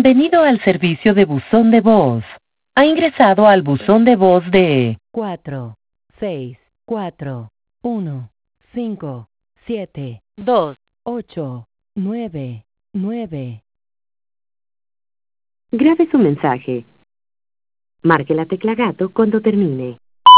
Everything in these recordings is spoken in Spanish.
Bienvenido al servicio de buzón de voz. Ha ingresado al buzón de voz de 4, 6, 4, 1, 5, 7, 2, 8, 9, 9. Grabe su mensaje. Marque la tecla gato cuando termine.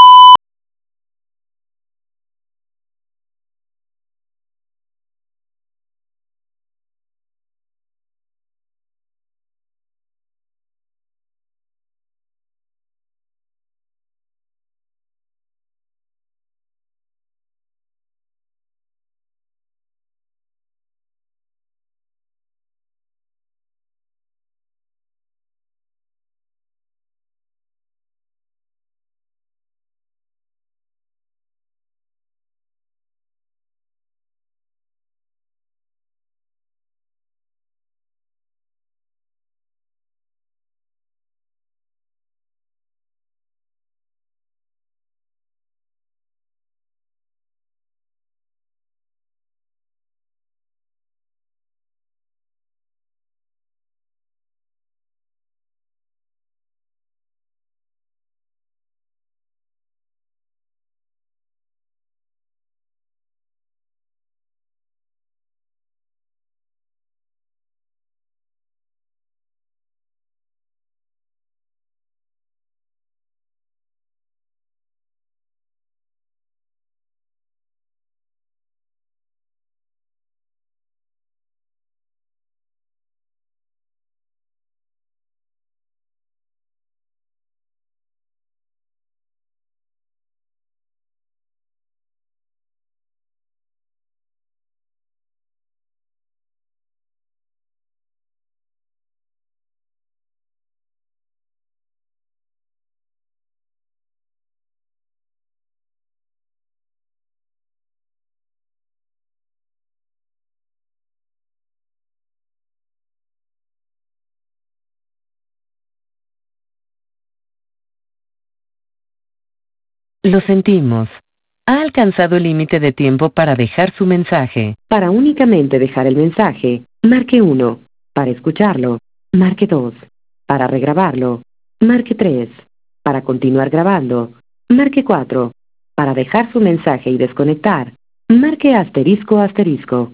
Lo sentimos. Ha alcanzado el límite de tiempo para dejar su mensaje. Para únicamente dejar el mensaje, marque 1. Para escucharlo, marque 2. Para regrabarlo, marque 3. Para continuar grabando, marque 4. Para dejar su mensaje y desconectar, marque asterisco asterisco.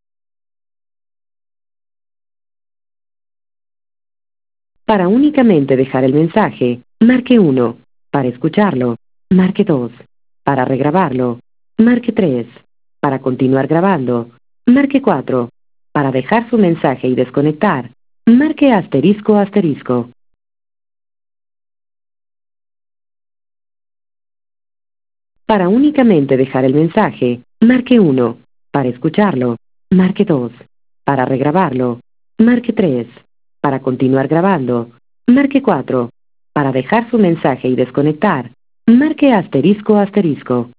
Para únicamente dejar el mensaje, marque 1. Para escucharlo, marque 2. Para regrabarlo, marque 3. Para continuar grabando, marque 4. Para dejar su mensaje y desconectar, marque asterisco asterisco. Para únicamente dejar el mensaje, marque 1. Para escucharlo, marque 2. Para regrabarlo, marque 3. Para continuar grabando, marque 4. Para dejar su mensaje y desconectar, marque asterisco asterisco.